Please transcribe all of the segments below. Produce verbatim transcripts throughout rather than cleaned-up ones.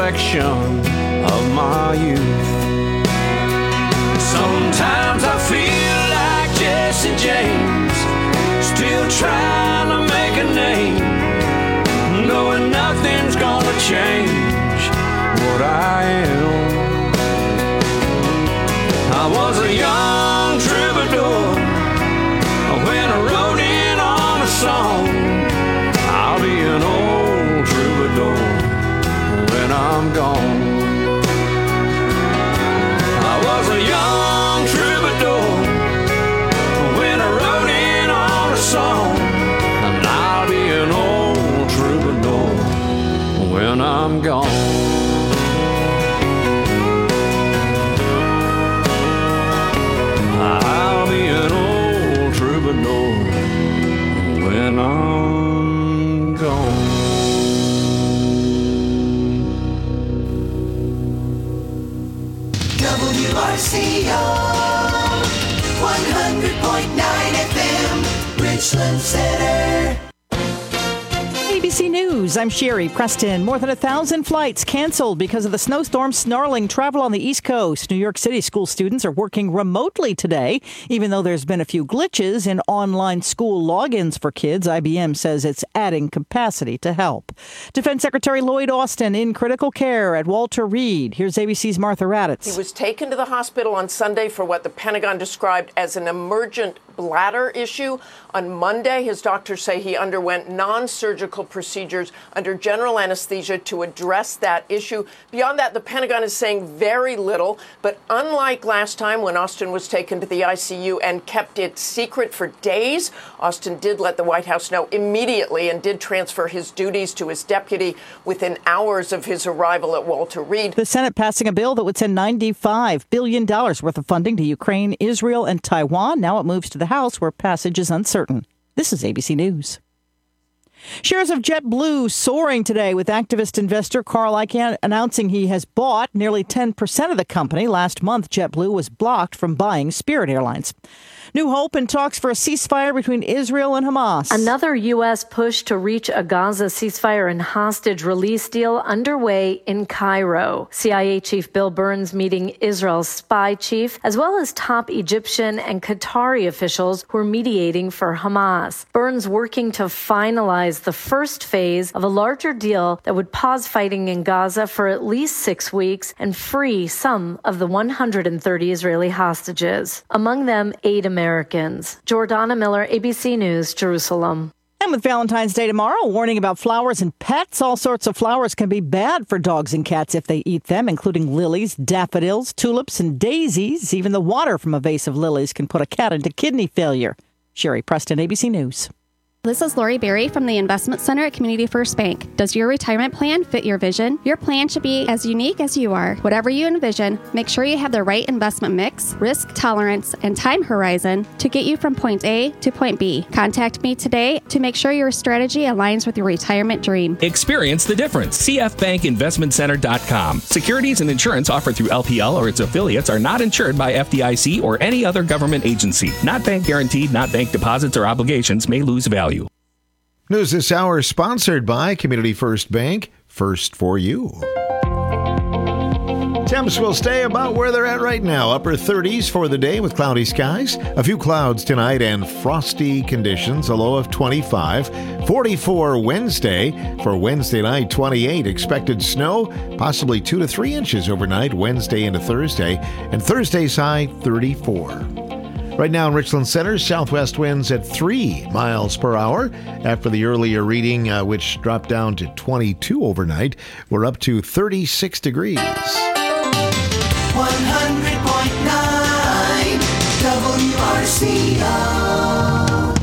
reflection of my youth. Sometimes I feel like Jesse James, still trying to make a name, knowing nothing's gonna change what I am. I was a young troubadour when I wrote in on a song. I'll be an old troubadour when I'm gone. I was a young troubadour when I wrote in on a song, and I'll be an old troubadour when I'm gone. I'll be an old troubadour when I'm gone. W R C O one hundred point nine F M, Richland Center. A B C News, I'm Sherry Preston. More than a thousand flights canceled because of the snowstorm snarling travel on the East Coast. New York City school students are working remotely today, even though there's been a few glitches in online school logins for kids. I B M says it's adding capacity to help. Defense Secretary Lloyd Austin in critical care at Walter Reed. Here's A B C's Martha Raddatz. He was taken to the hospital on Sunday for what the Pentagon described as an emergent bladder issue. On Monday, his doctors say he underwent non-surgical procedures under general anesthesia to address that issue. Beyond that, the Pentagon is saying very little. But unlike last time when Austin was taken to the I C U and kept it secret for days, Austin did let the White House know immediately and did transfer his duties to his deputy within hours of his arrival at Walter Reed. The Senate passing a bill that would send ninety-five billion dollars worth of funding to Ukraine, Israel, and Taiwan. Now it moves to the House, where passage is uncertain. This is A B C News. Shares of JetBlue soaring today, with activist investor Carl Icahn announcing he has bought nearly ten percent of the company. Last month, JetBlue was blocked from buying Spirit Airlines. New hope in talks for a ceasefire between Israel and Hamas. Another U S push to reach a Gaza ceasefire and hostage release deal underway in Cairo. C I A Chief Bill Burns meeting Israel's spy chief, as well as top Egyptian and Qatari officials who are mediating for Hamas. Burns working to finalize the first phase of a larger deal that would pause fighting in Gaza for at least six weeks and free some of the one hundred thirty Israeli hostages. Among them, eight Americans. Americans. Jordana Miller, A B C News, Jerusalem. And with Valentine's Day tomorrow, warning about flowers and pets. All sorts of flowers can be bad for dogs and cats if they eat them, including lilies, daffodils, tulips, and daisies. Even the water from a vase of lilies can put a cat into kidney failure. Sherry Preston, A B C News. This is Lori Berry from the Investment Center at Community First Bank. Does your retirement plan fit your vision? Your plan should be as unique as you are. Whatever you envision, make sure you have the right investment mix, risk tolerance, and time horizon to get you from point A to point B. Contact me today to make sure your strategy aligns with your retirement dream. Experience the difference. C F Bank Investment Center dot com. Securities and insurance offered through L P L or its affiliates are not insured by F D I C or any other government agency. Not bank guaranteed, not bank deposits or obligations may lose value. News this hour sponsored by Community First Bank. First for you. Temps will stay about where they're at right now. Upper thirties for the day with cloudy skies. A few clouds tonight and frosty conditions. A low of twenty-five. forty-four Wednesday. For Wednesday night, twenty-eight. Expected snow, possibly two to three inches overnight, Wednesday into Thursday. And Thursday's high, thirty-four. Right now in Richland Center, southwest winds at three miles per hour. After the earlier reading, uh, which dropped down to twenty-two overnight, we're up to thirty-six degrees. one hundred point nine W R C O.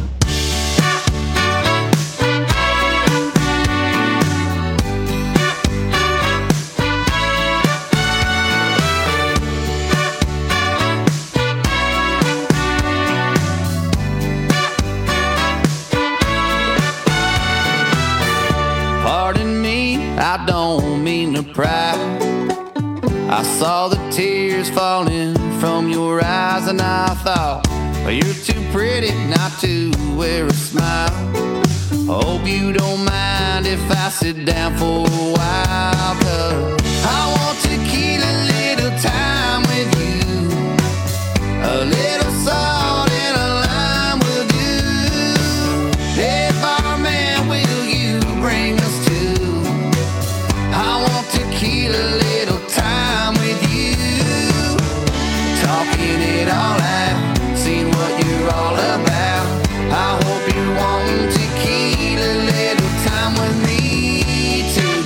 I don't mean to pry. I saw the tears falling from your eyes and I thought, well, you're too pretty not to wear a smile. Hope you don't mind if I sit down for a while, 'cause I want tequila, little time with you. A little salt and a lime will do. Hey, barman, will you bring us to? I want tequila, little time with you. Talking it all out, seeing what you're all about. I hope you're wanting tequila, little time with me too.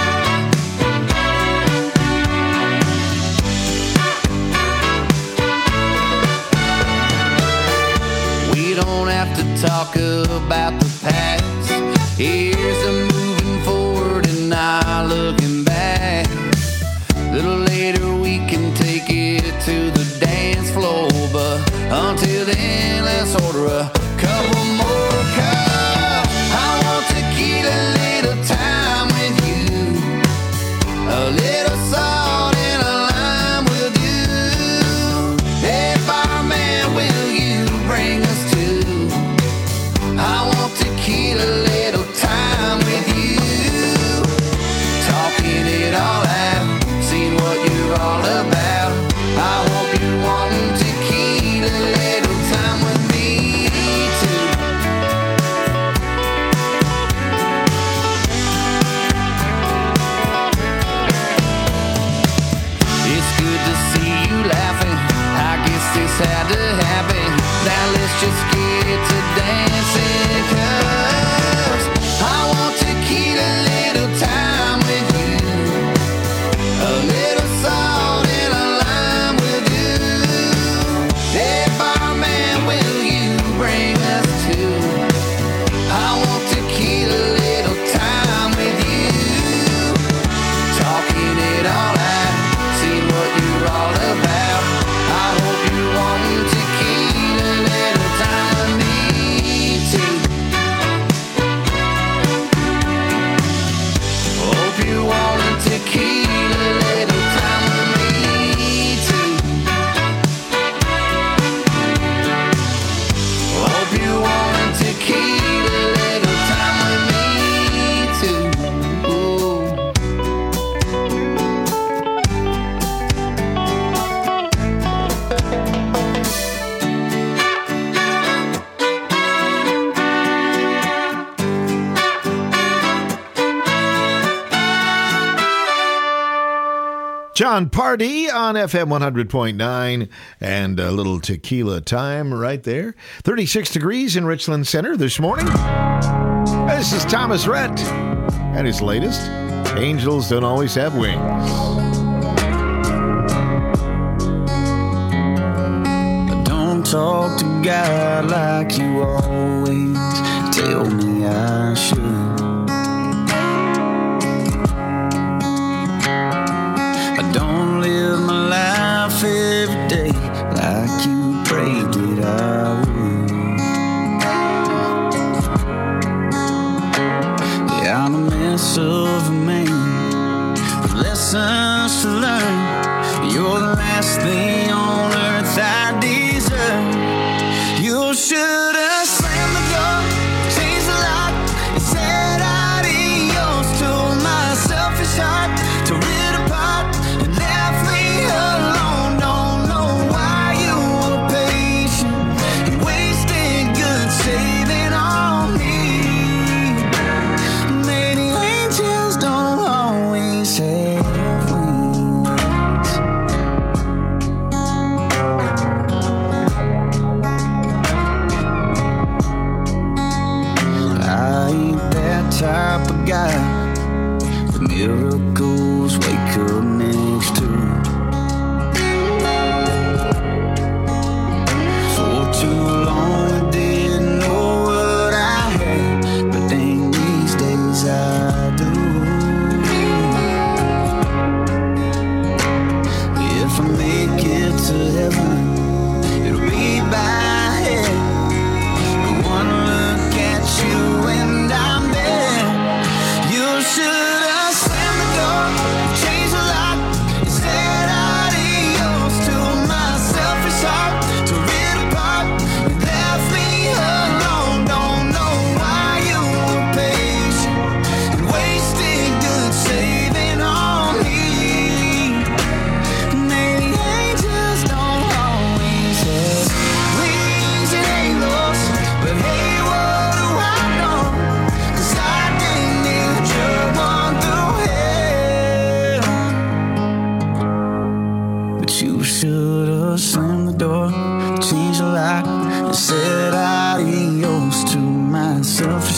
We don't have to talk about the past. Here's a moving forward and not looking back. Little later we can take it to the dance floor, but until then let's order a couple more cups. I want tequila, little time with you. A little salt and a lime will do. Hey, barman, will you bring us to? I want tequila, little time with you. Talking it all out, seeing what you're all about. I hope you're wanting tequila, little time with me too. It's good to see you laughing. I guess this had to happen. Now let's just get to dancing, 'cause I want tequila, little time with you. A little salt and a lime will do. Hey, barman, will you bring us to? I want tequila, little time with you. Talking it all out, seeing what you're all about. I hope you're wanting tequila, little time with me too. Hope you're wanting tequila, little time with me too. Hope you're wanting tequila, little time with me too. Ooh. John Pardee on F M one hundred point nine, and a little tequila time right there. thirty-six degrees in Richland Center this morning. This is Thomas Rhett and his latest, Angels Don't Always Have Wings. Don't talk to God like you always tell me I should. I don't live my life every day like you prayed that I would. Yeah, I'm a mess of a man with lessons to learn. You're the last thing on earth I deserve. You should have slammed the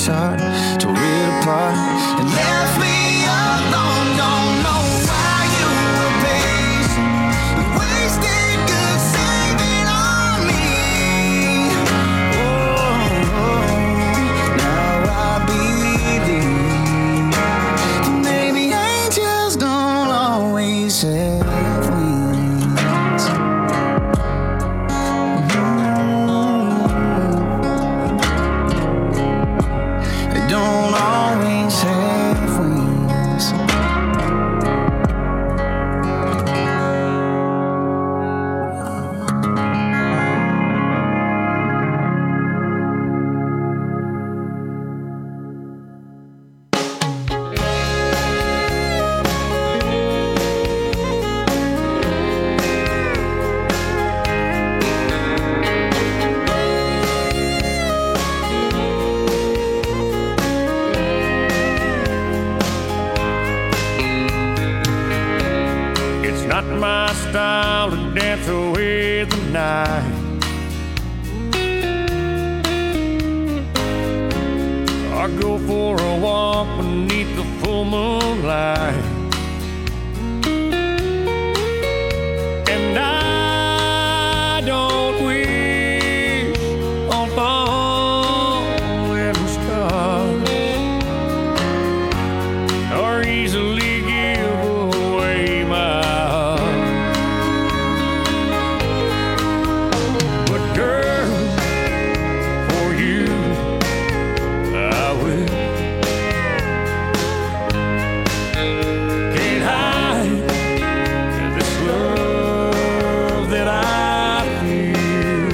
hard, tore it apart, and left me alone. Don't know why you were patient, wasted good saving on me. Oh, oh, now I believe that maybe angels don't always have wings. They don't always have wings. It's not my style to dance away the night. I go for a walk beneath the full moonlight, and I don't wish on falling stars or easily give away my heart. But girl, for you I will. Can't hide this love that I feel.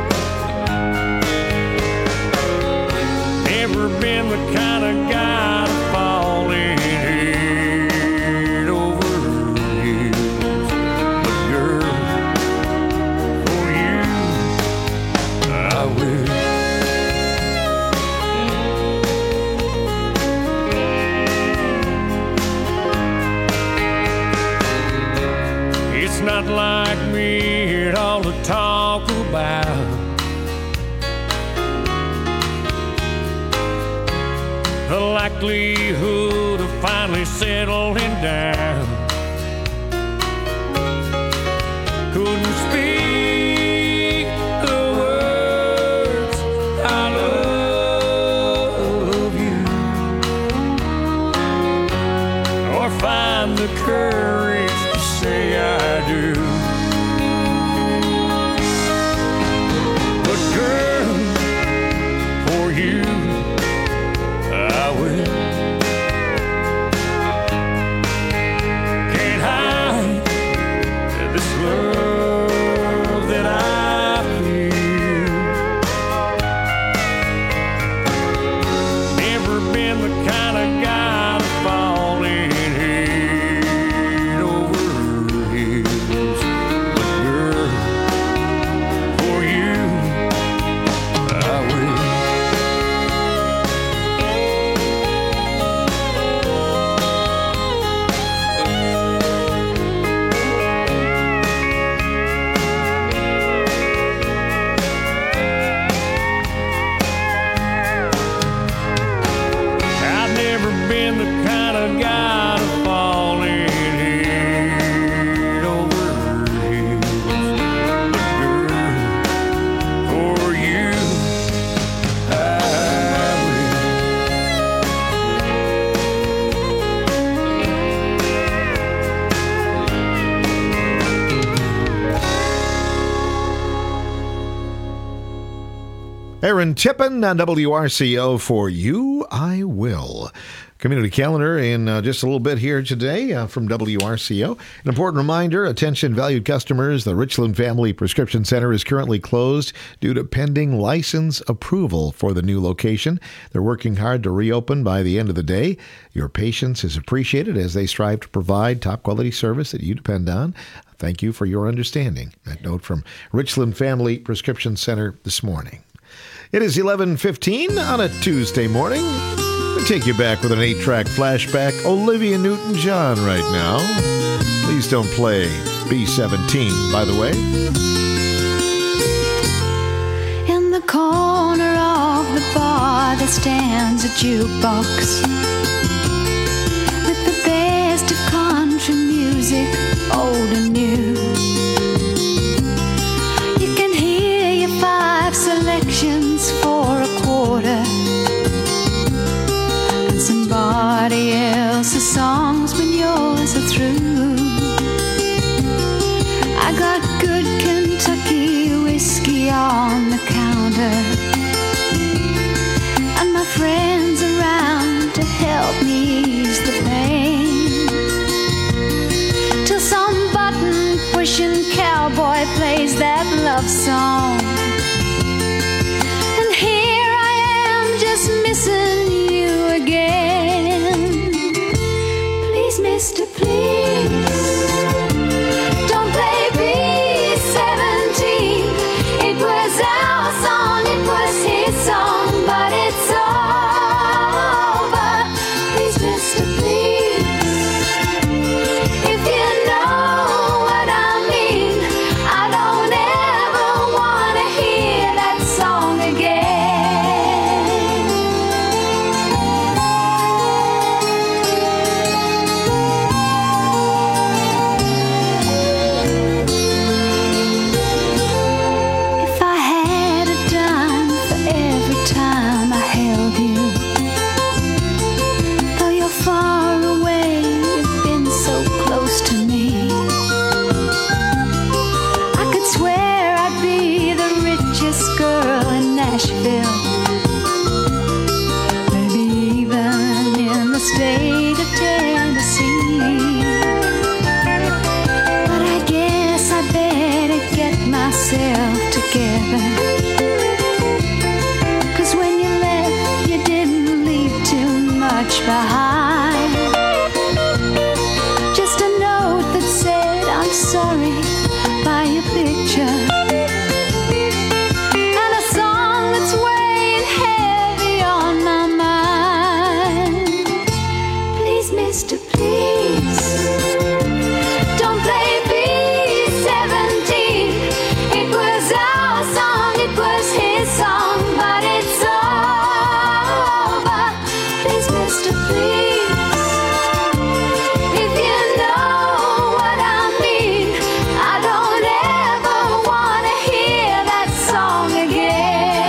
Never been the kind of guy to fall in head over heels. But girl, for you I will. It's not like me at all to talk about the likelihood of finally settling down. Couldn't speak the words I love you, or find the courage to say I do. But girl, for you I will. Can't hide this love that I feel. Never been the kind of guy to fall in head over heels. But girl, for you I will. I've never been the kind of guy to fall in head over heels. But girl, for you I will. Aaron Tippin on W R C O, For You I Will. Community calendar in uh, just a little bit here today uh, from W R C O. An important reminder, attention valued customers, the Richland Family Prescription Center is currently closed due to pending license approval for the new location. They're working hard to reopen by the end of the day. Your patience is appreciated as they strive to provide top quality service that you depend on. Thank you for your understanding. That note from Richland Family Prescription Center this morning. It is eleven fifteen on a Tuesday morning. We take you back with an eight-track flashback. Olivia Newton-John right now. Please don't play B seventeen, by the way. In the corner of the bar, there stands a jukebox with the best of country music, old and new. You can hear your five selections for a quarter, and somebody else's songs when yours are through. I got good Kentucky whiskey on the counter, and my friends around to help me ease the pain, till some button-pushing cowboy plays that love song, and here I am just missing you again. Please, mister, please, don't play B seventeen. It was our song, it was his song, but it's over. Please, mister, please, if you know what I mean, I don't ever want to hear that song again. If I had a dime for every time I held you, though you're far away, you've been so close to me. I could swear I'd be the richest girl in Nashville, maybe even in the state of Tennessee. But I guess I better get myself together, 'cause when you left, you didn't leave too much behind. Just a note that said, I'm sorry, by your picture, and a song that's weighing heavy on my mind. Please, mister, please, don't play B seventeen. It was our song, it was his song, but it's over. Please, mister, please, if you know what I mean, I don't ever want to hear that song again.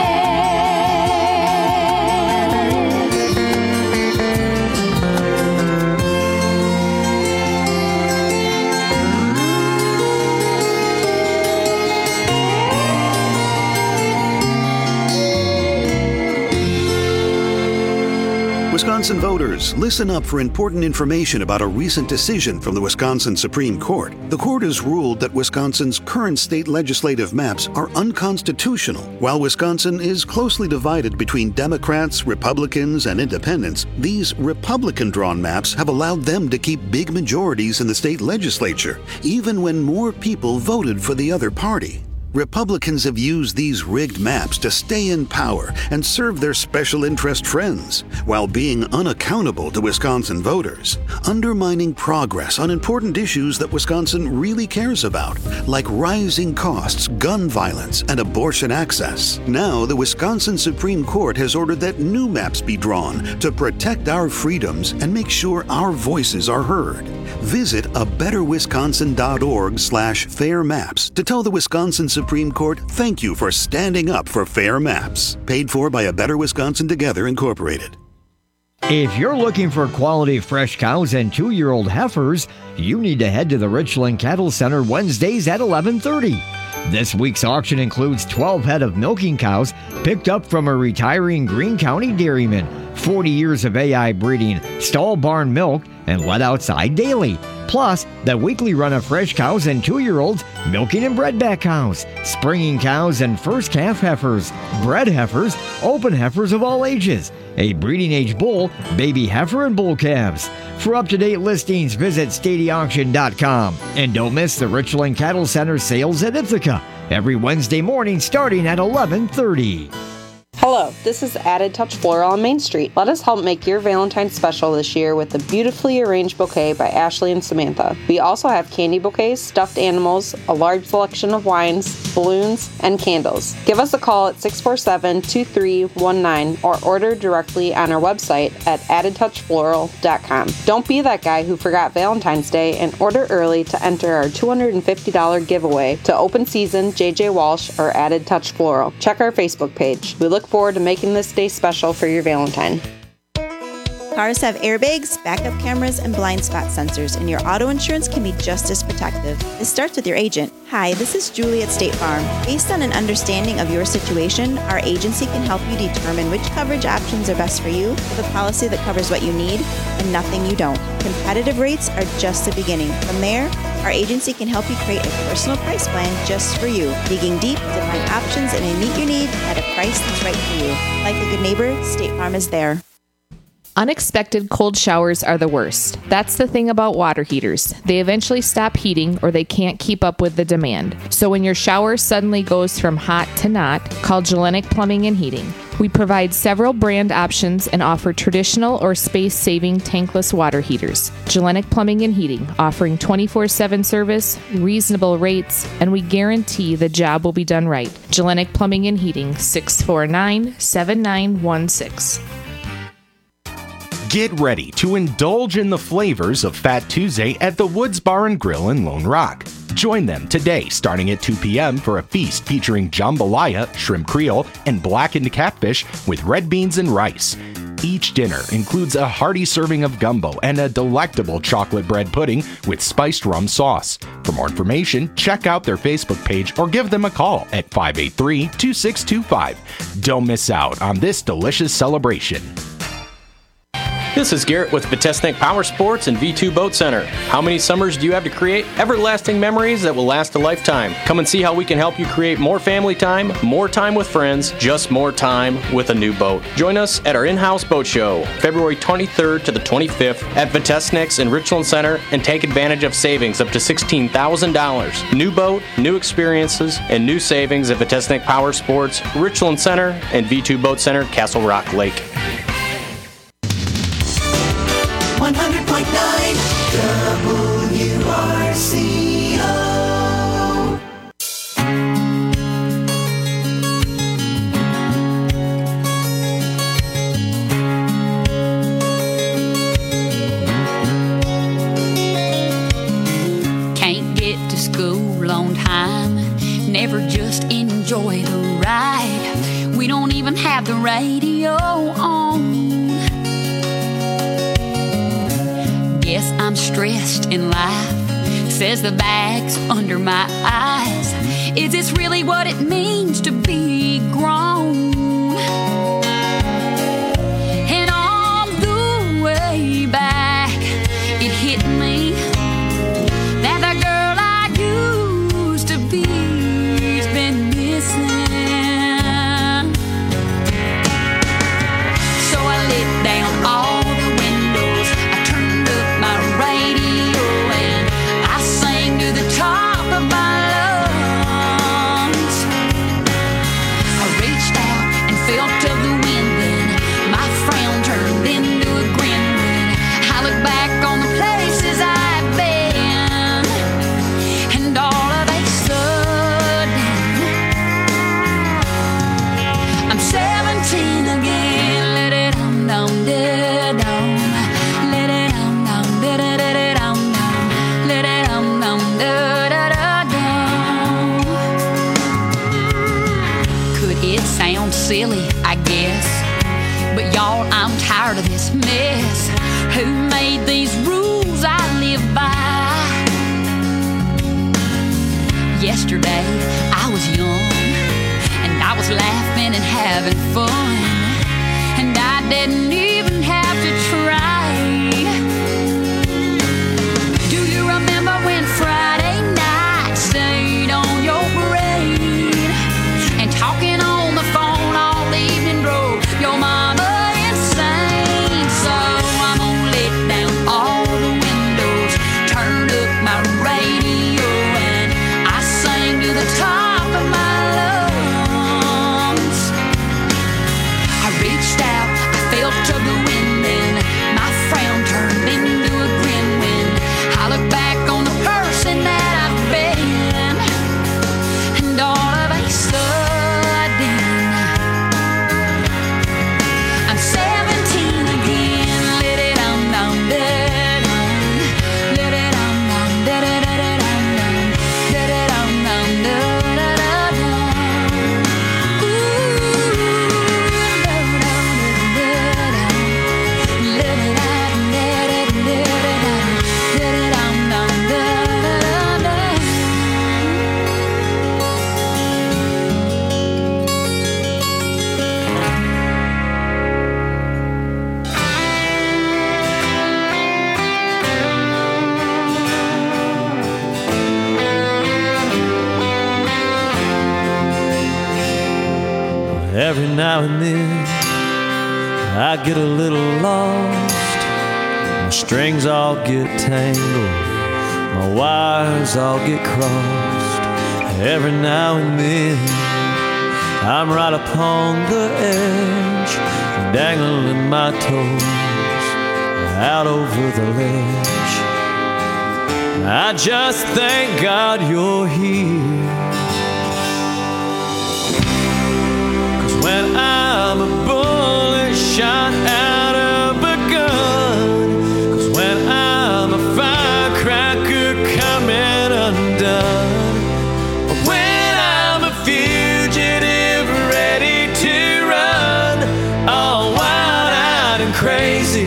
Wisconsin voters, listen up for important information about a recent decision from the Wisconsin Supreme Court. The court has ruled that Wisconsin's current state legislative maps are unconstitutional. While Wisconsin is closely divided between Democrats, Republicans, and independents, these Republican-drawn maps have allowed them to keep big majorities in the state legislature, even when more people voted for the other party. Republicans have used these rigged maps to stay in power and serve their special interest friends, while being unaccountable to Wisconsin voters, undermining progress on important issues that Wisconsin really cares about, like rising costs, gun violence, and abortion access. Now, the Wisconsin Supreme Court has ordered that new maps be drawn to protect our freedoms and make sure our voices are heard. Visit a better wisconsin dot org slash fair maps to tell the Wisconsin Supreme Court thank you for standing up for fair maps. Paid for by A Better Wisconsin Together, Incorporated. If you're looking for quality fresh cows and two-year-old heifers, you need to head to the Richland Cattle Center Wednesdays at eleven thirty. This week's auction includes twelve head of milking cows picked up from a retiring Greene County dairyman, forty years of A I breeding, stall barn milk, and let outside daily. Plus, the weekly run of fresh cows and two-year-olds, milking and bredback cows, springing cows and first calf heifers, bred heifers, open heifers of all ages, a breeding age bull, baby heifer, and bull calves. For up-to-date listings, visit stady auction dot com. And don't miss the Richland Cattle Center sales at Ithaca every Wednesday morning starting at eleven thirty. Hello, this is Added Touch Floral on Main Street. Let us help make your Valentine's special this year with a beautifully arranged bouquet by Ashley and Samantha. We also have candy bouquets, stuffed animals, a large selection of wines, balloons, and candles. Give us a call at six four seven, two three one nine or order directly on our website at added touch floral dot com. Don't be that guy who forgot Valentine's Day and order early to enter our two hundred fifty dollars giveaway to Open Season, J J Walsh, or Added Touch Floral. Check our Facebook page. We look forward to making this day special for your Valentine. Cars have airbags, backup cameras, and blind spot sensors, and your auto insurance can be just as protective. It starts with your agent. Hi, this is Julie at State Farm. Based on an understanding of your situation, our agency can help you determine which coverage options are best for you with a policy that covers what you need and nothing you don't. Competitive rates are just the beginning. From there, our agency can help you create a personal price plan just for you, digging deep to find options that may meet your need at a price that's right for you. Like a good neighbor, State Farm is there. Unexpected cold showers are the worst. That's the thing about water heaters. They eventually stop heating or they can't keep up with the demand. So when your shower suddenly goes from hot to not, call Gellenic Plumbing and Heating. We provide several brand options and offer traditional or space-saving tankless water heaters. Gellenic Plumbing and Heating, offering twenty-four seven service, reasonable rates, and we guarantee the job will be done right. Gellenic Plumbing and Heating, six four nine, seven nine one six. Get ready to indulge in the flavors of Fat Tuesday at the Woods Bar and Grill in Lone Rock. Join them today starting at two p.m. for a feast featuring jambalaya, shrimp creole, and blackened catfish with red beans and rice. Each dinner includes a hearty serving of gumbo and a delectable chocolate bread pudding with spiced rum sauce. For more information, check out their Facebook page or give them a call at five eight three, two six two five. Don't miss out on this delicious celebration. This is Garrett with Vitesnik Power Sports and V two Boat Center. How many summers do you have to create everlasting memories that will last a lifetime? Come and see how we can help you create more family time, more time with friends, just more time with a new boat. Join us at our in-house boat show, February twenty-third to the twenty-fifth at Vitesnik's in Richland Center, and take advantage of savings up to sixteen thousand dollars. New boat, new experiences, and new savings at Vitesnik Power Sports, Richland Center, and V two Boat Center, Castle Rock Lake. one hundred point nine W R C O. Can't get to school on time, never just enjoy the ride. We don't even have the radio on. Guess I'm stressed in life, says the bags under my eyes. Is this really what it means to be grown? And on the way back, it hit me that the girl I used to be's been missing. So I let down all silly, I guess, but y'all, I'm tired of this mess. Who made these rules I live by? Yesterday, I was young, and I was laughing and having fun, and I didn't even have to try. Do you remember when Friday night stayed on your brain and talking on the phone? Your mama insane, so I'm gonna let down all the windows, turn up my radio, and I sing to the top of my lungs. I get a little lost, my strings all get tangled, my wires all get crossed. Every now and then I'm right upon the edge, dangling my toes out over the ledge. I just thank God you're here, 'cause when I'm a bullet shot out of a gun, 'cause when I'm a firecracker coming undone, when I'm a fugitive ready to run, all wild-eyed and crazy,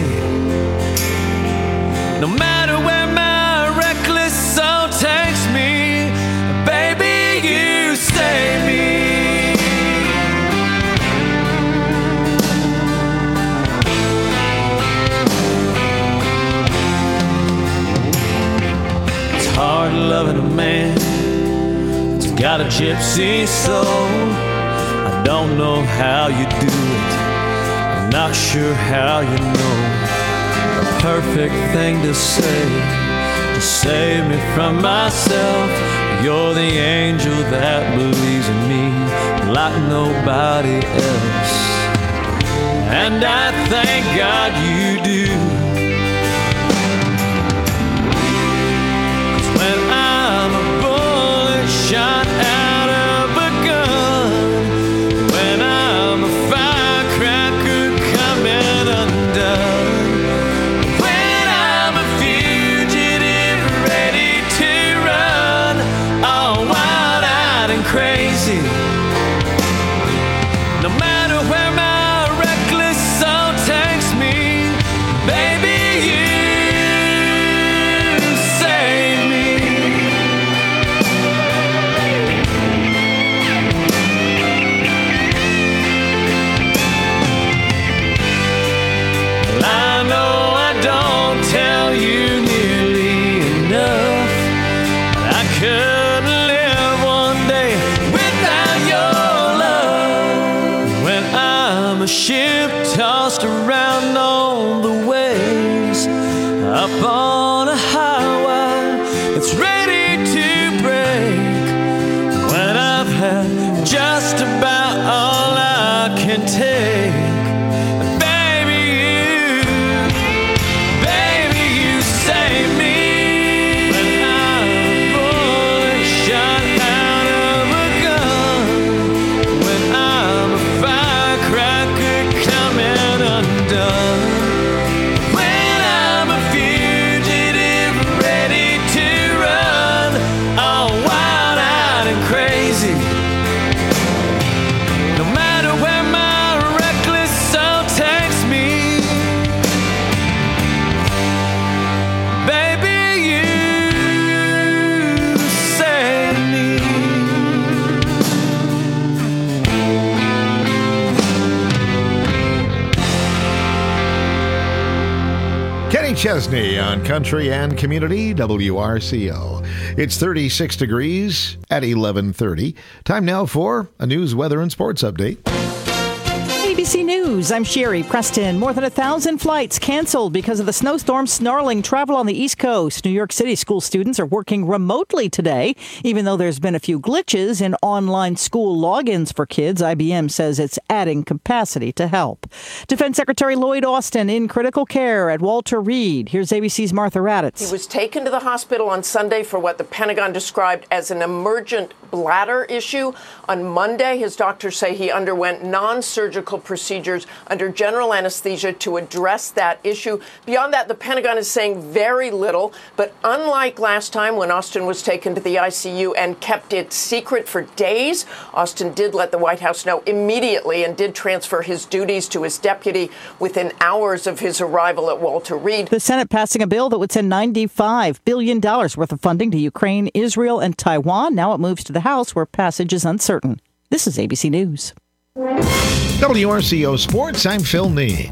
no matter where my reckless soul takes me, baby, you save me. It's hard loving a man that's got a gypsy soul. I don't know how you do it, I'm not sure how you know. Perfect thing to say to save me from myself. You're the angel that believes in me like nobody else, and I thank God you do. 'Cause when I'm a bullet shot out of a gun, when I'm a firecracker coming undone, crazy, no matter where my reckless soul takes me, baby, you save me. Well, I know I don't tell you nearly enough, but I couldn't live one day without your love. When I'm a ship tossed around on the waves, up on a highway that's ready to break, when I've had just about all I can take, baby, you, baby, you save me. When I'm a bullet shot out of a gun, when I'm a firecracker coming undone, when I'm a fugitive ready to run, all wild-eyed and crazy, no matter where my reckless soul takes me, baby, you save me. Kenny Chesney on Country and Community W R C O. It's thirty-six degrees at eleven thirty. Time now for a news, weather, and sports update. A B C News, I'm Sherry Preston. More than a thousand flights canceled because of the snowstorm snarling travel on the East Coast. New York City school students are working remotely today, even though there's been a few glitches in online school logins for kids. I B M says it's adding capacity to help. Defense Secretary Lloyd Austin in critical care at Walter Reed. Here's A B C's Martha Raddatz. He was taken to the hospital on Sunday for what the Pentagon described as an emergent bladder issue. On Monday, his doctors say he underwent non-surgical procedures under general anesthesia to address that issue. Beyond that, the Pentagon is saying very little. But unlike last time when Austin was taken to the I C U and kept it secret for days, Austin did let the White House know immediately and did transfer his duties to his deputy within hours of his arrival at Walter Reed. The Senate passing a bill that would send ninety-five billion dollars worth of funding to Ukraine, Israel, and Taiwan. Now it moves to the House, where passage is uncertain. This is A B C News. W R C O Sports, I'm Phil Nee.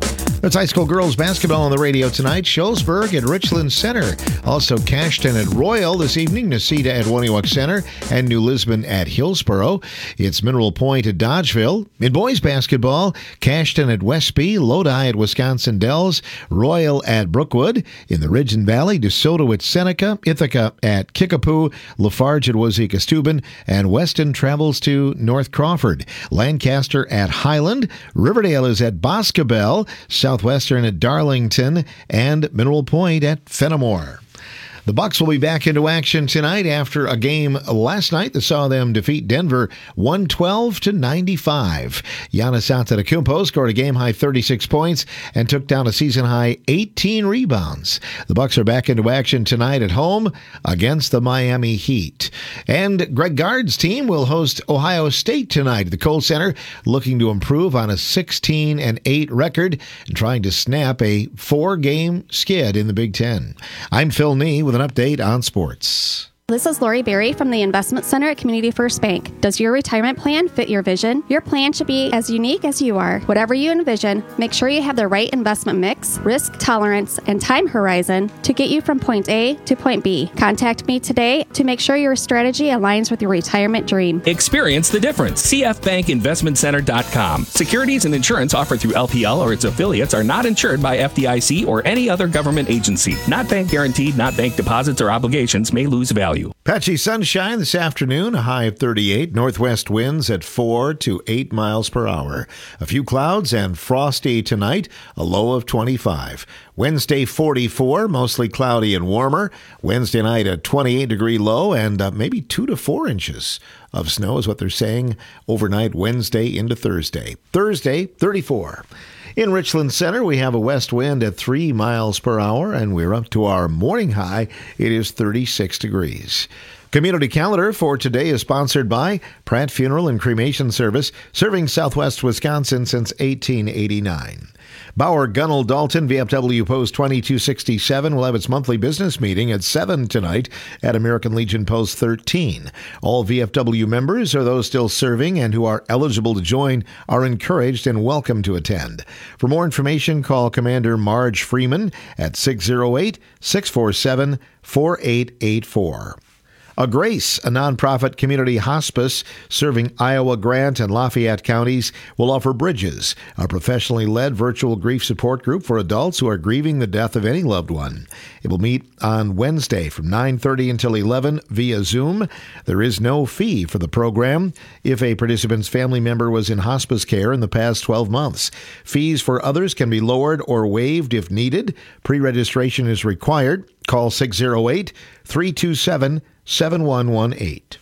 There's high school girls basketball on the radio tonight. Shullsburg at Richland Center. Also Cashton at Royal this evening. Necedah at Waniwak Center. And New Lisbon at Hillsboro. It's Mineral Point at Dodgeville. In boys basketball, Cashton at Westby. Lodi at Wisconsin Dells. Royal at Brookwood. In the Ridge and Valley, DeSoto at Seneca. Ithaca at Kickapoo. Lafarge at Wazeeka Steuben. And Weston travels to North Crawford. Lancaster at Highland. Riverdale is at Boscobel. Southwestern at Darlington, and Mineral Point at Fenimore. The Bucks will be back into action tonight after a game last night that saw them defeat Denver one twelve to ninety-five. Giannis Antetokounmpo scored a game-high thirty-six points and took down a season-high eighteen rebounds. The Bucks are back into action tonight at home against the Miami Heat. And Greg Gard's team will host Ohio State tonight at the Kohl Center, looking to improve on a sixteen and eight record and trying to snap a four-game skid in the Big Ten. I'm Phil Nee with an update on sports. This is Lori Berry from the Investment Center at Community First Bank. Does your retirement plan fit your vision? Your plan should be as unique as you are. Whatever you envision, make sure you have the right investment mix, risk tolerance, and time horizon to get you from point A to point B. Contact me today to make sure your strategy aligns with your retirement dream. Experience the difference. C F Bank Investment Center dot com. Securities and insurance offered through L P L or its affiliates are not insured by F D I C or any other government agency. Not bank guaranteed, not bank deposits or obligations may lose value. Patchy sunshine this afternoon, a high of thirty-eight. Northwest winds at four to eight miles per hour. A few clouds and frosty tonight, a low of twenty-five. Wednesday, forty-four, mostly cloudy and warmer. Wednesday night, a twenty-eight degree low and uh, maybe two to four inches of snow is what they're saying overnight Wednesday into Thursday. Thursday, thirty-four. In Richland Center, we have a west wind at three miles per hour, and we're up to our morning high. It is thirty-six degrees. Community calendar for today is sponsored by Pratt Funeral and Cremation Service, serving Southwest Wisconsin since eighteen eighty-nine. Bauer Gunnell Dalton, V F W Post twenty-two sixty-seven, will have its monthly business meeting at seven tonight at American Legion Post thirteen. All V F W members or those still serving and who are eligible to join are encouraged and welcome to attend. For more information, call Commander Marge Freeman at six oh eight, six four seven, four eight eight four. A Grace, a nonprofit community hospice serving Iowa, Grant, and Lafayette counties, will offer Bridges, a professionally led virtual grief support group for adults who are grieving the death of any loved one. It will meet on Wednesday from nine thirty until eleven via Zoom. There is no fee for the program if a participant's family member was in hospice care in the past twelve months. Fees for others can be lowered or waived if needed. Pre-registration is required. Call six oh eight, three two seven, seven one one eight.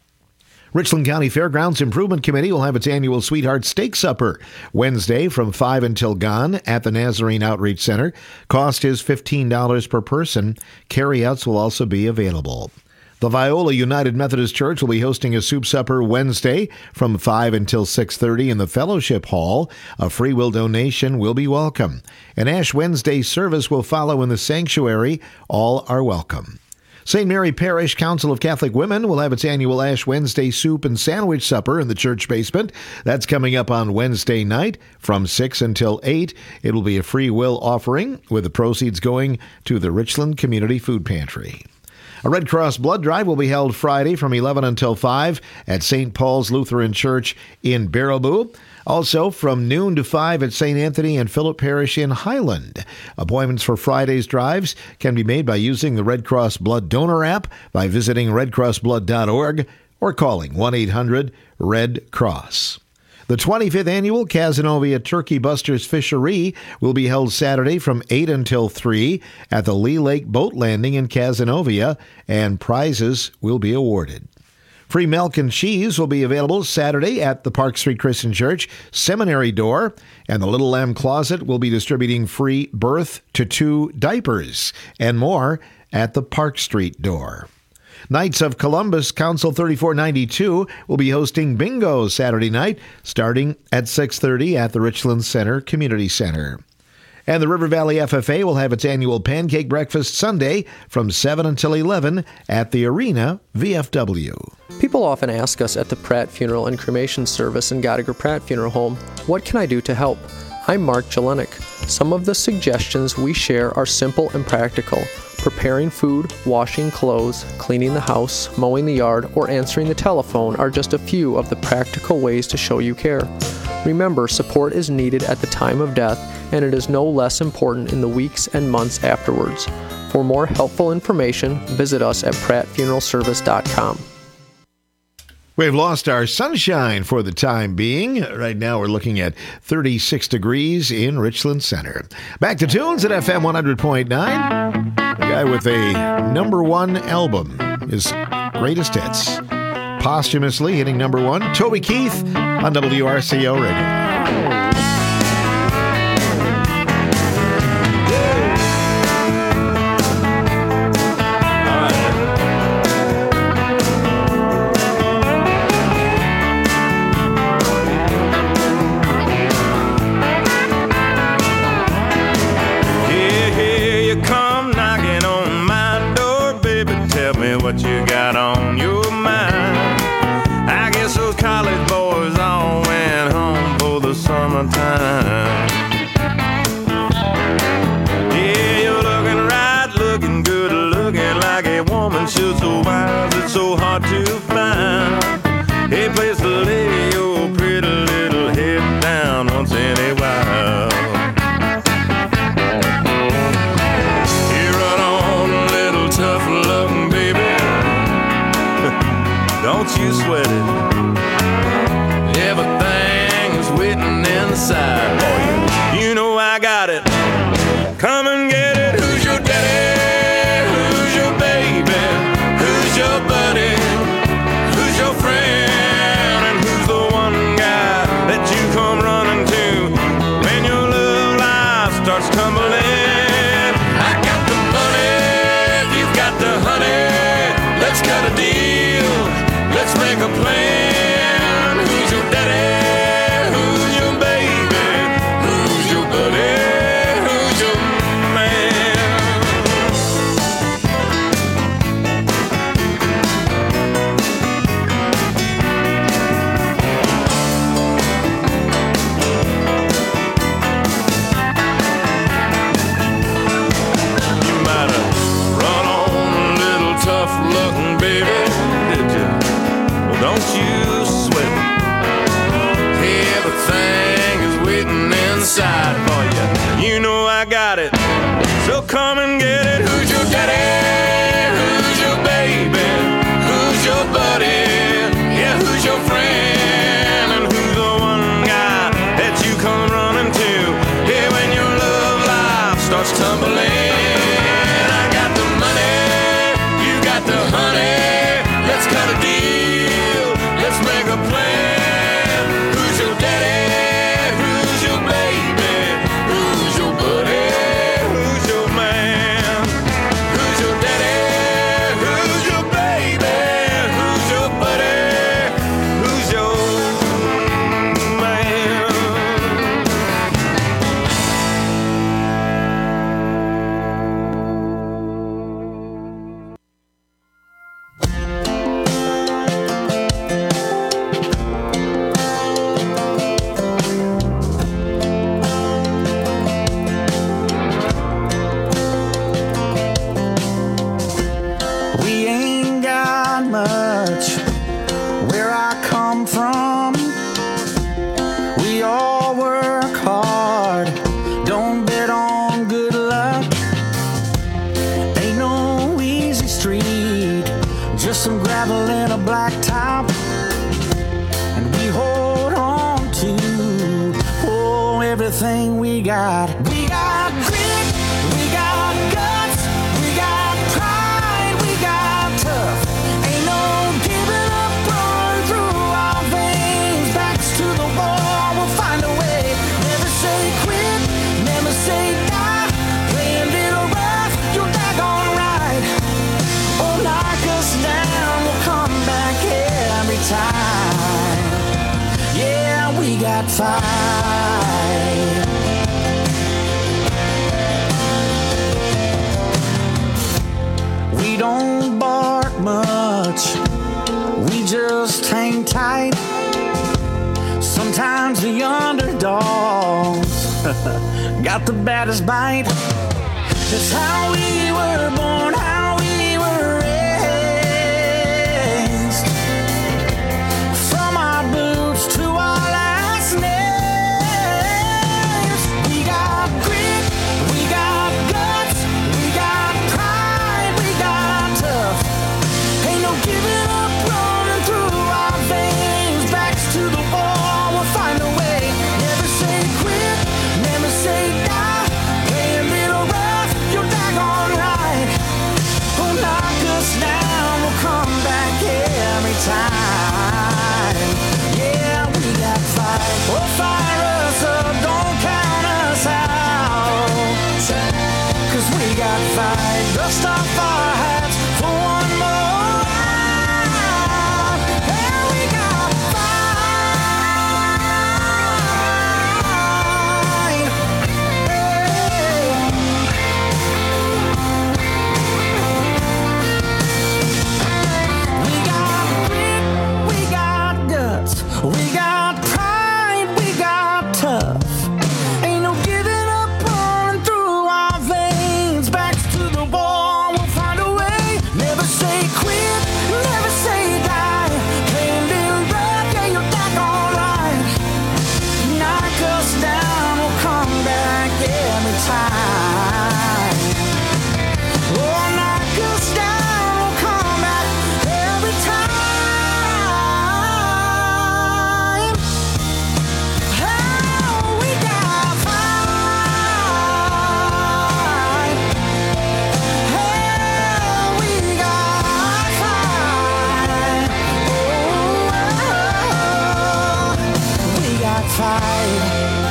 Richland County Fairgrounds Improvement Committee will have its annual Sweetheart Steak Supper Wednesday from five until gone at the Nazarene Outreach Center. Cost is fifteen dollars per person. Carryouts will also be available. The Viola United Methodist Church will be hosting a soup supper Wednesday from five until six thirty in the Fellowship Hall. A free will donation will be welcome. An Ash Wednesday service will follow in the sanctuary. All are welcome. Saint Mary Parish Council of Catholic Women will have its annual Ash Wednesday soup and sandwich supper in the church basement. That's coming up on Wednesday night from six until eight. It will be a free will offering, with the proceeds going to the Richland Community Food Pantry. A Red Cross blood drive will be held Friday from eleven until five at Saint Paul's Lutheran Church in Baraboo. Also from noon to five at Saint Anthony and Philip Parish in Highland. Appointments for Friday's drives can be made by using the Red Cross Blood Donor app, by visiting red cross blood dot org, or calling one eight hundred red cross. The twenty-fifth annual Cazenovia Turkey Busters Fishery will be held Saturday from eight until three at the Lee Lake Boat Landing in Cazenovia, and prizes will be awarded. Free milk and cheese will be available Saturday at the Park Street Christian Church Seminary door, and the Little Lamb Closet will be distributing free birth to two diapers and more at the Park Street door. Knights of Columbus Council thirty-four ninety-two will be hosting bingo Saturday night, starting at six thirty at the Richland Center Community Center. And the River Valley F F A will have its annual Pancake Breakfast Sunday from seven until eleven at the Arena V F W. People often ask us at the Pratt Funeral and Cremation Service in Gottiger Pratt Funeral Home, what can I do to help? I'm Mark Jelinek. Some of the suggestions we share are simple and practical. Preparing food, washing clothes, cleaning the house, mowing the yard, or answering the telephone are just a few of the practical ways to show you care. Remember, support is needed at the time of death, and it is no less important in the weeks and months afterwards. For more helpful information, visit us at pratt funeral service dot com. We've lost our sunshine for the time being. Right now we're looking at thirty-six degrees in Richland Center. Back to tunes at F M one hundred point nine. A guy with a number one album, his greatest hits. Posthumously hitting number one, Toby Keith on W R C O Radio. What you got on your mind? I guess those college boys all went home for the summertime. Yeah, you're looking right, looking good, looking like a woman should. So wise, it's so hard to find a place to lay your pretty little head down once in a while. You run on a little tough looking baby. Don't you sweat it. Everything is waiting inside for you. You know I got it. Come and get it. Who's your daddy? Who's your baby? Who's your buddy? Who's your friend? And who's the one guy that you come running to when your love life starts tumbling? I got the money. You've got the honey. Let's cut a deal. Let's make a plan. Who's your daddy? Who's your baby? Who's your buddy? Who's your man? You might have run on a little tough looking baby. Don't you sweat it. Everything is waiting inside for you. You know I got it. So come and get it. Who's your daddy? Who's your baby? Who's your buddy? Yeah, who's your friend? And who's the one guy that you come running to? Yeah, when your love life starts tumbling. I got the money. You got the honey. Let's cut a deal. Let's make a plan. Who's your daddy? Who's your baby? Who's your buddy? Who's your man? Who's your daddy? Who's your baby? Who's your buddy? Who's your man? We ain't got much where I come from. We all work hard, don't bet on good luck. Ain't no easy street, just some gravel and a blacktop. And we hold on to, oh, everything we got. We got grit, we got guts, we got pride, we got tough. Ain't no giving up, run through our veins. Backs to the wall, we'll find a way. Never say quit, never say die. Play a little rough, you're daggone right. Or knock us down, we'll come back every time. Yeah, we got fight. We don't bark much, we just hang tight. Sometimes the underdogs got the baddest bite. That's how we were born, how we were raised. From our boots to our last names. We got grit, we got guts, we got pride, we got tough. Ain't no giving up, running through our veins. Backs to the wall, we'll find a way. Never say quit, never say die. Play a little rough, you're daggone right. Oh, knock us down, we'll come back every time. Yeah, we got fight. Oh, fire us up, don't count us out. Cause we got fight. Dust off our hats for one more round. Yeah, we got fight. We got grit, we got guts, we got pride, we got tough. Ain't no giving up, running through our veins. Backs to the wall, we'll find a way. Never say quit, never say die. Play a little rough, yeah, you're back alright. Knock us down, we'll come back every time. Oh, knock us down, we'll come back every time. Oh, we got fight. Hell, we got fight. Oh, we got fight.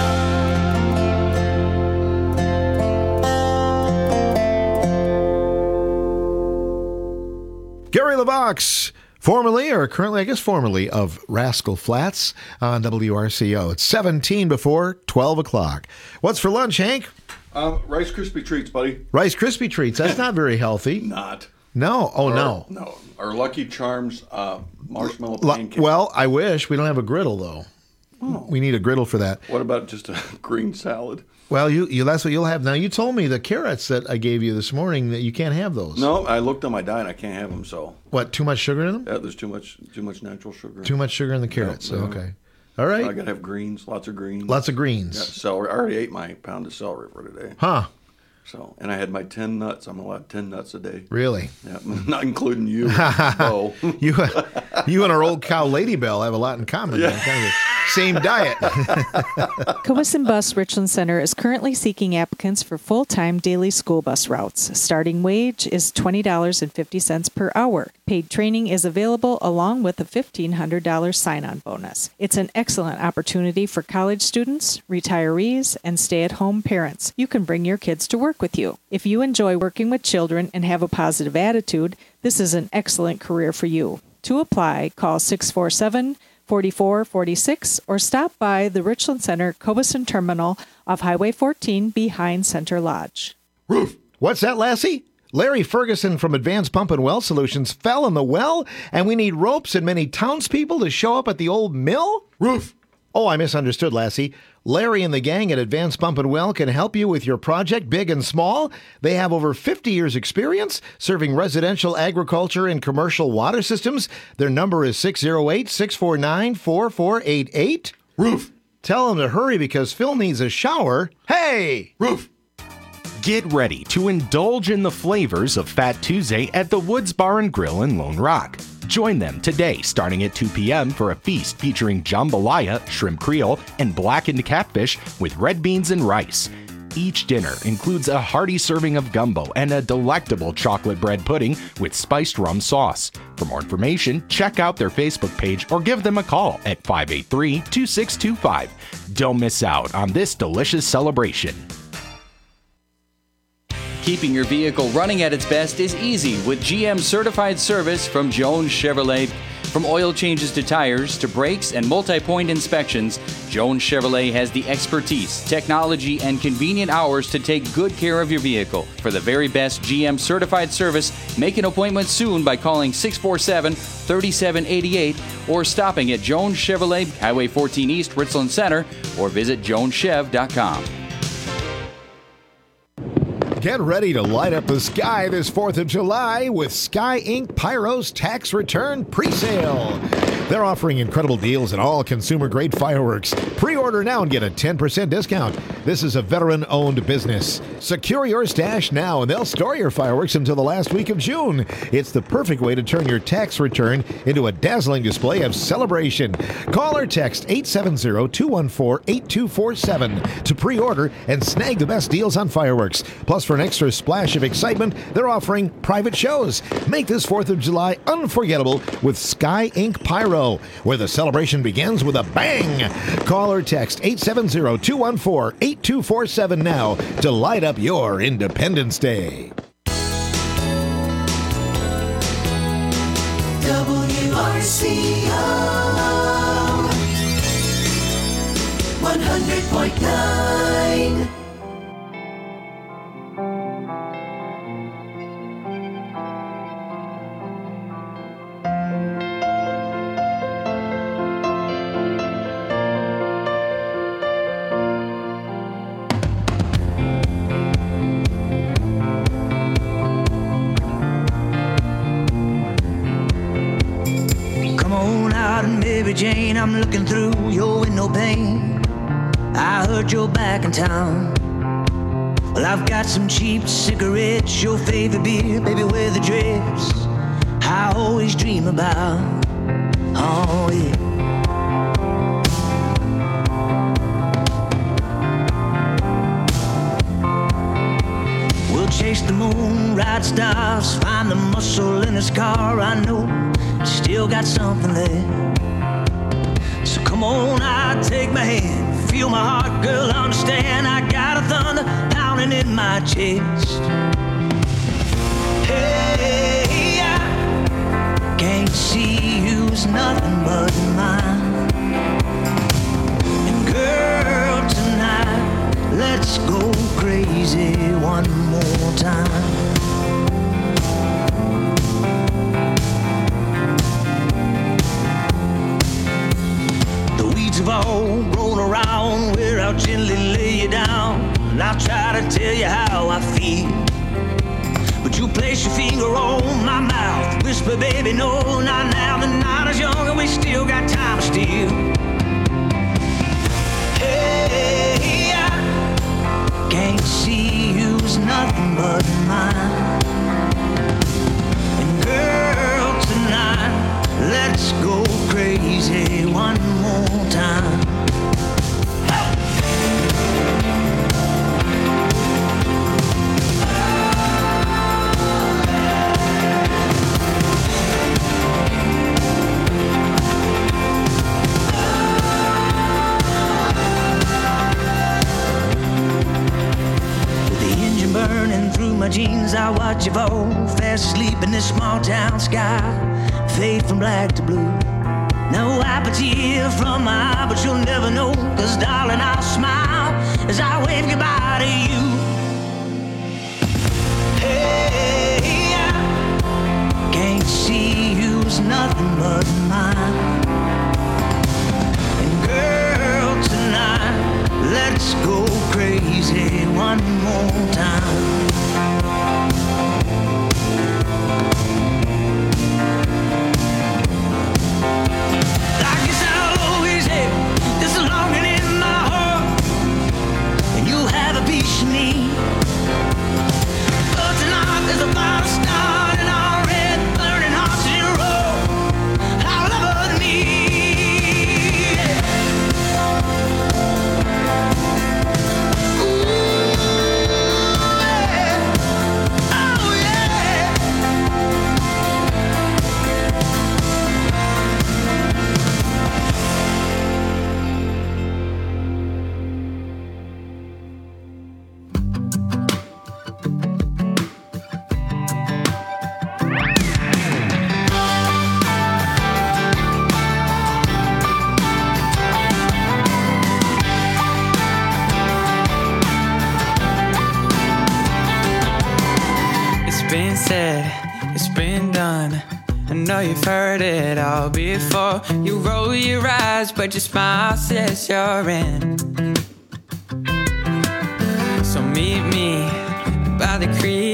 Gary LeVox, formerly, or currently, I guess formerly, of Rascal Flats on W R C O. It's seventeen before twelve o'clock. What's for lunch, Hank? Um, Rice Krispie treats, buddy. Rice Krispie treats. That's not very healthy. Not. No. Oh, Or- no. No. Our Lucky Charms uh, marshmallow Lu- pancake. Well, I wish. We don't have a griddle, though. We need a griddle for that. What about just a green salad? Well, you, you that's what you'll have. Now, you told me the carrots that I gave you this morning that you can't have those. No, I looked on my diet. I can't have them. So What, too much sugar in them? yeah, there's too much too much natural sugar. Too much sugar in the carrots. Yeah, yeah. Okay. All right. I gotta have greens. Lots of greens. Lots of greens. Yeah, celery. I already ate my pound of celery for today. Huh. So, and I had my ten nuts. I'm allowed ten nuts a day. Really? Yeah, not including you. Oh. you, you and our old cow Lady Bell have a lot in common. Yeah. Kind of the same diet. Cowisin Bus Richland Center is currently seeking applicants for full-time daily school bus routes. Starting wage is twenty dollars and fifty cents per hour. Paid training is available along with a fifteen hundred dollars sign-on bonus. It's an excellent opportunity for college students, retirees, and stay-at-home parents. You can bring your kids to work with you. If you enjoy working with children and have a positive attitude, this is an excellent career for you. To apply, call six four seven, four four four six or stop by the Richland Center Cowisin Terminal off Highway fourteen behind Center Lodge. Roof. What's that, Lassie? Larry Ferguson from Advanced Pump and Well Solutions fell in the well, and we need ropes and many townspeople to show up at the old mill? Roof. Oh, I misunderstood, Lassie. Larry and the gang at Advanced Pump and Well can help you with your project, big and small. They have over fifty years experience serving residential, agriculture, and commercial water systems. Their number is six oh eight, six four nine, four four eight eight. Roof. Tell them to hurry because Phil needs a shower. Hey! Roof. Get ready to indulge in the flavors of Fat Tuesday at the Woods Bar and Grill in Lone Rock. Join them today starting at two p.m. for a feast featuring jambalaya, shrimp creole, and blackened catfish with red beans and rice. Each dinner includes a hearty serving of gumbo and a delectable chocolate bread pudding with spiced rum sauce. For more information, check out their Facebook page or give them a call at five eight three, two six two five. Don't miss out on this delicious celebration. Keeping your vehicle running at its best is easy with G M certified service from Jones Chevrolet. From oil changes to tires to brakes and multi-point inspections, Jones Chevrolet has the expertise, technology, and convenient hours to take good care of your vehicle. For the very best G M certified service, make an appointment soon by calling six four seven, three seven eight eight or stopping at Jones Chevrolet, Highway fourteen East, Richland Center, or visit jones chev dot com. Get ready to light up the sky this fourth of July with Sky Incorporated. Pyro's tax return pre-sale. They're offering incredible deals on all consumer-grade fireworks. Pre-order now and get a ten percent discount. This is a veteran-owned business. Secure your stash now, and they'll store your fireworks until the last week of June. It's the perfect way to turn your tax return into a dazzling display of celebration. Call or text eight seven zero, two one four, eight two four seven to pre-order and snag the best deals on fireworks. Plus, for an extra splash of excitement, they're offering private shows. Make this fourth of July unforgettable with Sky Incorporated. Pyro, where the celebration begins with a bang. Call or text eight seven zero, two one four, eight two four seven now to light up your Independence Day. W R C O one hundred point nine. Jane, I'm looking through your window pane. I heard you're back in town. Well, I've got some cheap cigarettes, your favorite beer, baby, wear the dress I always dream about. Oh, yeah. We'll chase the moon, ride stars, find the muscle in this car. I know you still got something there. So come on, I take my hand, feel my heart, girl, understand. I got a thunder pounding in my chest. Hey, I can't see you as nothing but mine. And girl, tonight, let's go crazy one more time. Have all rolled around where I'll gently lay you down, and I'll try to tell you how I feel, but you place your finger on my mouth, whisper, baby, no, not now. The night is young and we still got time to steal. Hey, I can't see you as nothing but mine. And girl, tonight, let's go crazy one more time. With the engine burning through my jeans, I watch you fall fast asleep in this small town sky, fade from black to blue. Now wipe a tear from my eye, but you'll never know, 'cause darling, I'll smile as I wave goodbye to you. Hey, I can't see you as nothing but mine. And girl, tonight, let's go crazy one more time. Piece of me. But tonight there's a fire starting, all red burning hearts in a row. How love me. Ooh, yeah. Oh yeah. been said, it's been done. I know you've heard it all before. You roll your eyes, but your smile says you're in. So meet me by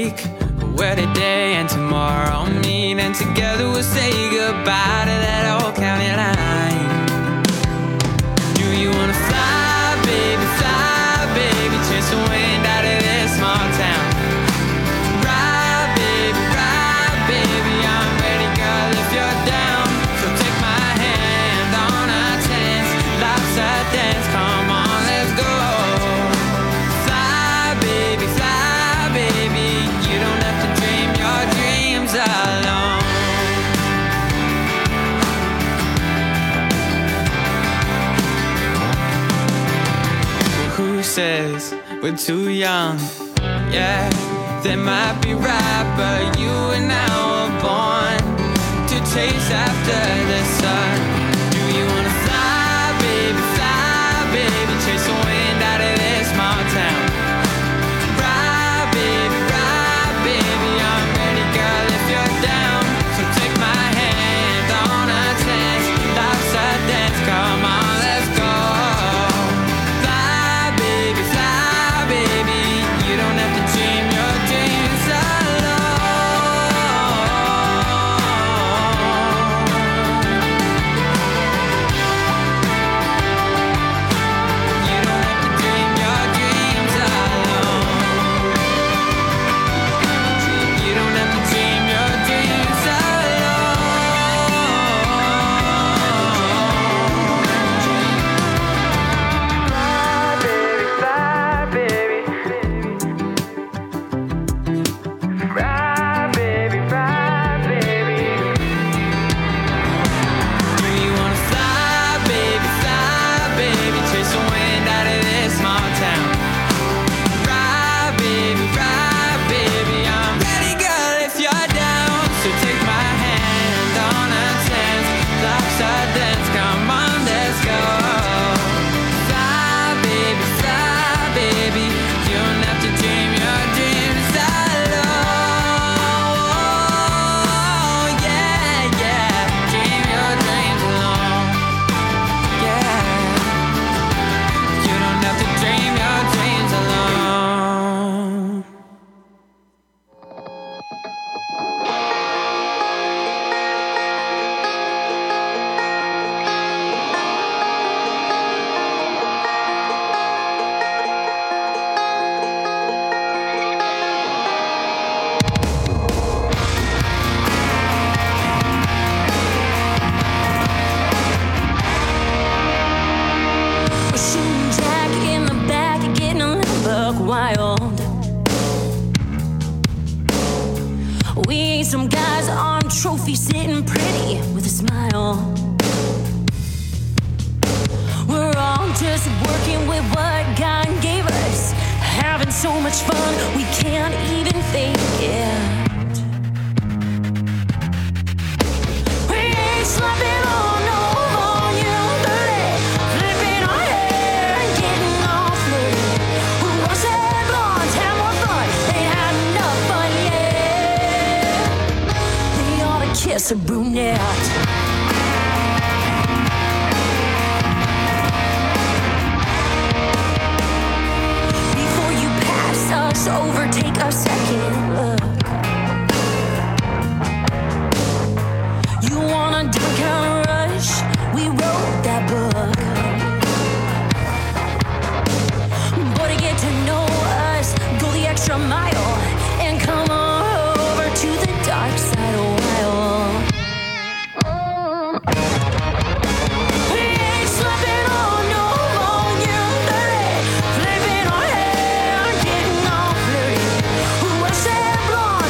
week. Where today and tomorrow meet, and together we'll say goodbye to that old county line. Do you wanna fly, baby, fly, baby, chase the wind out of this small town? Ride, baby, ride, baby, I'm ready, girl, if you're down. So take my hand on our tense, lopside dance, come on, let's go. Fly, baby, fly, baby, you don't have to dream your dreams alone. Who says we're too young? Yeah, they might be right, but you and I were born to chase after the sun. Do you wanna fly, baby, fly, baby, chase the wind out of this small town? Ride, baby, ride, baby, I'm ready, girl, if you're down. So take my hand on a tense, lopside dance, come on, let's go. Fly, baby, fly, baby, you don't have to dream your dreams alone. You don't have to dream your dreams alone. You don't have to dream your dreams Ride, baby, ride, baby. Do you wanna fly, baby, fly, baby, chase the wind out of this small town? Ride, baby, ride, baby, I'm ready, girl, if you're down. So take my hand on a tense, lopside dance, come on, let's go. Fly, baby, fly, baby, you don't have to dream your dreams alone. Yeah, yeah, dream your dreams alone. Yeah, you don't have to dream your dreams alone. Shooting Jack in the back, getting a little buck wild. We ain't some guys on trophy sitting pretty with a smile. We're all just working with what God gave us, having so much fun we can't even fake it. We ain't slapping on no volume thirty, flipping our hair and getting all flirty. Who wants that blonde, have more fun? They had enough fun yet. They ought to kiss a brunette. Before you pass us over, take a second look. You wanna do kind of rush? We wrote that book. But to get to know us, go the extra mile and come on over to the dark side a while. We ain't slapping on no volume thirty, flipping our hair, getting all flirty. Who wants that blonde?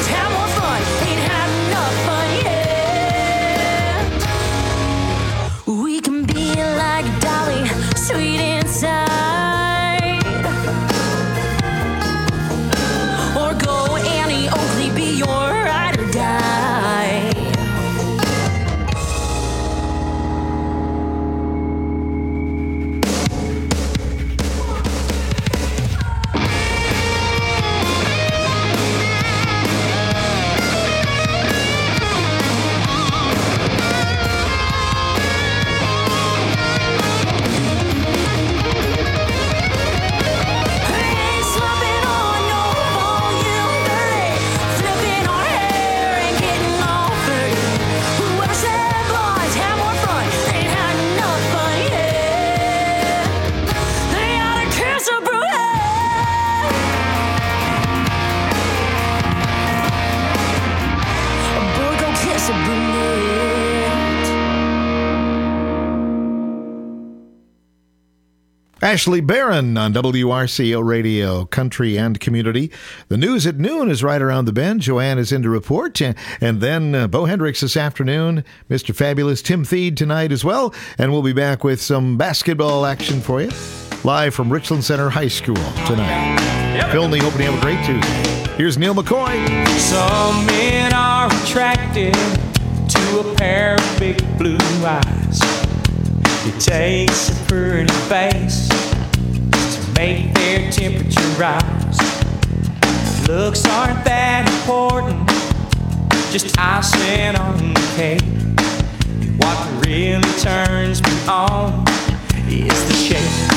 Ashley Barron on W R C O Radio, Country and Community. The news at noon is right around the bend. Joanne is in to report. And then uh, Bo Hendricks this afternoon. Mister Fabulous Tim Theed tonight as well. And we'll be back with some basketball action for you. Live from Richland Center High School tonight. Yep. Phil Lee, hoping you have a great Tuesday. Here's Neil McCoy. Some men are attracted to a pair of big blue eyes. It takes a pretty face to make their temperature rise. Looks aren't that important, just icing on the cake. What really turns me on is the shake.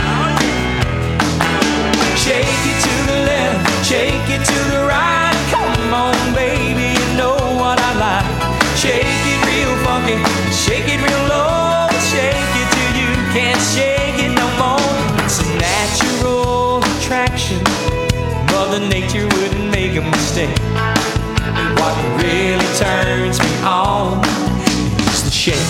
Shake it to the left, shake it to the right. Come on, baby, you know what I like. Shake it real funky, shake it real low. Shake it till you can't shake it no more. It's a natural attraction. Mother Nature wouldn't make a mistake. And what really turns me on is the shake.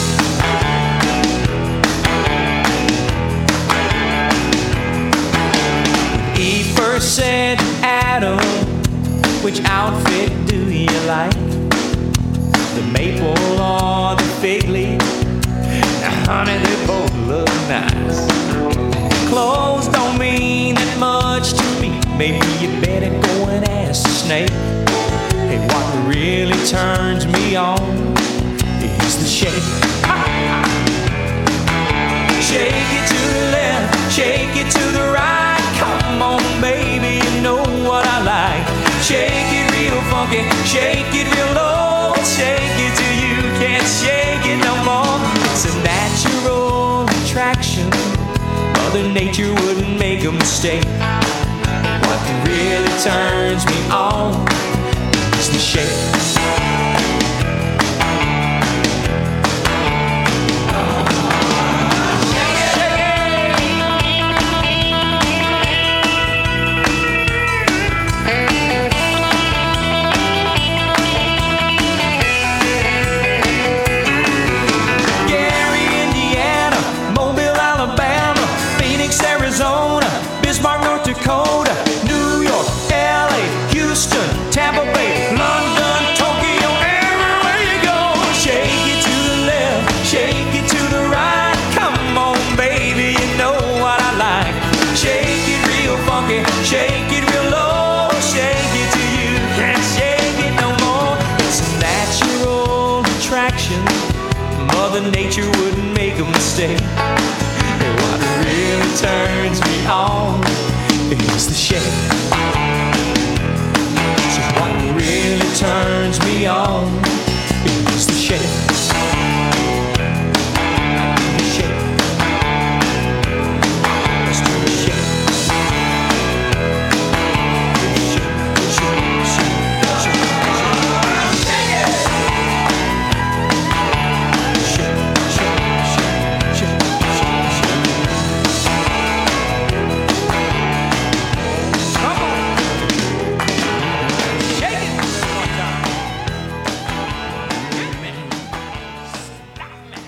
He first said to Adam, which outfit do you like? The maple or the fig leaf? Now, honey, they both look nice. Clothes don't mean that much to me. Maybe you better go and ask the snake. Hey, what really turns me on is the shake. Shake it to the left, shake it to the right. Come on, baby, you know what I like. Shake it real funky, shake it real low. Shake it till you can't shake it no more. It's a natural attraction. Mother Nature wouldn't make a mistake. What really turns me on is the shake. Dakota, New York, L A, Houston, Tampa Bay, London, Tokyo, everywhere you go. Shake it to the left, shake it to the right. Come on, baby, you know what I like. Shake it real funky, shake it real low. Shake it till you can't shake it no more. It's a natural attraction. Mother Nature wouldn't make a mistake. And what really turns me on is the shake.